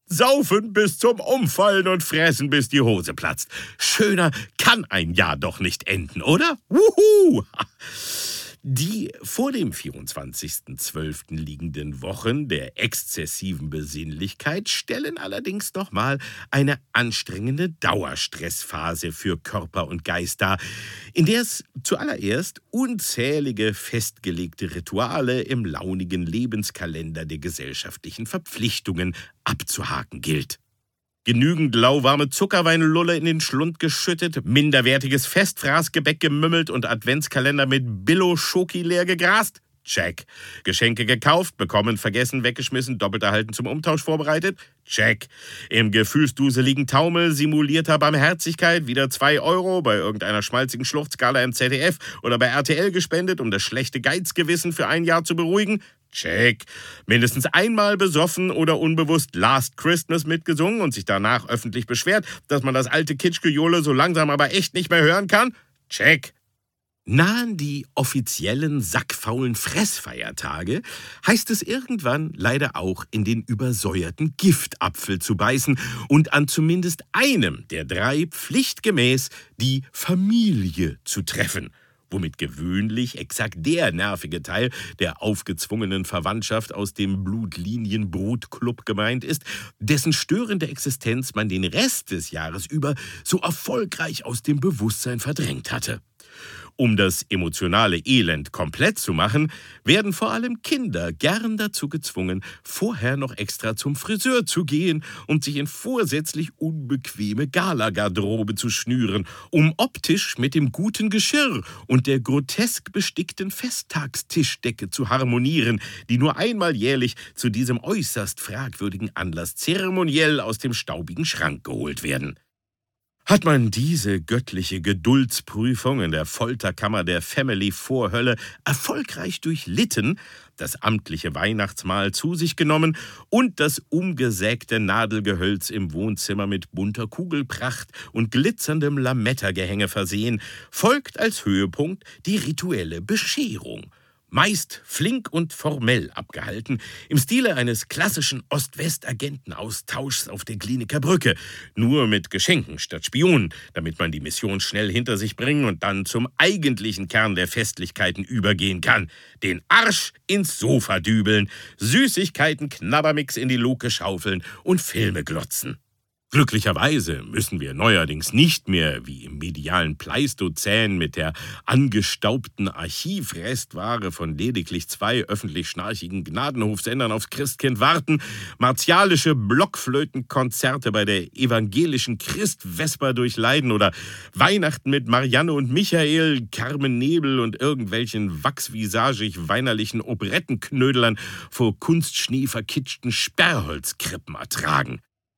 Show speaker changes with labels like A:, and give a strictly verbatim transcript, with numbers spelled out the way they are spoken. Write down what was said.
A: Saufen bis zum Umfallen und fressen, bis die Hose platzt. Schöner kann ein Jahr doch nicht enden, oder? Wuhu! Die vor dem vierundzwanzigsten zwölften liegenden Wochen der exzessiven Besinnlichkeit stellen allerdings nochmal eine anstrengende Dauerstressphase für Körper und Geist dar, in der es zuallererst unzählige festgelegte Rituale im launigen Lebenskalender der gesellschaftlichen Verpflichtungen abzuhaken gilt. Genügend lauwarme Zuckerweinlulle in den Schlund geschüttet, minderwertiges Festfraßgebäck gemümmelt und Adventskalender mit Billo-Schoki leer gegrast? Check. Geschenke gekauft, bekommen, vergessen, weggeschmissen, doppelt erhalten zum Umtausch vorbereitet? Check. Im gefühlsduseligen Taumel simulierter Barmherzigkeit wieder zwei Euro bei irgendeiner schmalzigen Schluchtskala im Z D F oder bei R T L gespendet, um das schlechte Geizgewissen für ein Jahr zu beruhigen? Check. Mindestens einmal besoffen oder unbewusst Last Christmas mitgesungen und sich danach öffentlich beschwert, dass man das alte Kitschgejohle so langsam aber echt nicht mehr hören kann? Check. Nahen die offiziellen sackfaulen Fressfeiertage, heißt es irgendwann leider auch in den übersäuerten Giftapfel zu beißen und an zumindest einem der drei pflichtgemäß die Familie zu treffen, womit gewöhnlich exakt der nervige Teil der aufgezwungenen Verwandtschaft aus dem Blutlinienbrutklub gemeint ist, dessen störende Existenz man den Rest des Jahres über so erfolgreich aus dem Bewusstsein verdrängt hatte. Um das emotionale Elend komplett zu machen, werden vor allem Kinder gern dazu gezwungen, vorher noch extra zum Friseur zu gehen und sich in vorsätzlich unbequeme Galagarderobe zu schnüren, um optisch mit dem guten Geschirr und der grotesk bestickten Festtagstischdecke zu harmonieren, die nur einmal jährlich zu diesem äußerst fragwürdigen Anlass zeremoniell aus dem staubigen Schrank geholt werden. Hat man diese göttliche Geduldsprüfung in der Folterkammer der Family-Vorhölle erfolgreich durchlitten, das amtliche Weihnachtsmahl zu sich genommen und das umgesägte Nadelgehölz im Wohnzimmer mit bunter Kugelpracht und glitzerndem Lametta-Gehänge versehen, folgt als Höhepunkt die rituelle Bescherung. Meist flink und formell abgehalten, im Stile eines klassischen Ost-West-Agentenaustauschs auf der Kliniker Brücke, nur mit Geschenken statt Spionen, damit man die Mission schnell hinter sich bringen und dann zum eigentlichen Kern der Festlichkeiten übergehen kann. Den Arsch ins Sofa dübeln, Süßigkeiten Knabbermix in die Luke schaufeln und Filme glotzen. Glücklicherweise müssen wir neuerdings nicht mehr wie im medialen Pleistozän mit der angestaubten Archivrestware von lediglich zwei öffentlich schnarchigen Gnadenhofsendern aufs Christkind warten, martialische Blockflötenkonzerte bei der evangelischen Christvesper durchleiden oder Weihnachten mit Marianne und Michael, Carmen Nebel und irgendwelchen wachsvisagig weinerlichen Operettenknödelern vor Kunstschnee verkitschten Sperrholzkrippen ertragen.